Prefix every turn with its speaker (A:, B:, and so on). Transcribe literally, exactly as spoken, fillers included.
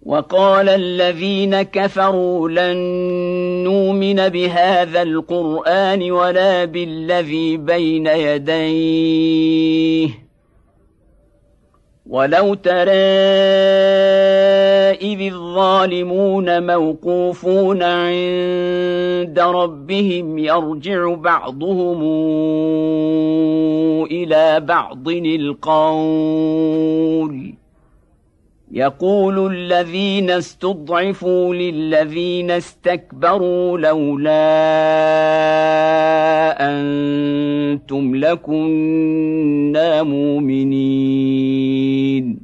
A: وقال الذين كفروا لن نؤمن بهذا القرآن ولا بالذي بين يديه ولو ترى إذ الظالمون موقوفون عند ربهم يرجع بعضهم إلى بعض القول يقول الذين استضعفوا للذين استكبروا لولا أنتم لكنا مؤمنين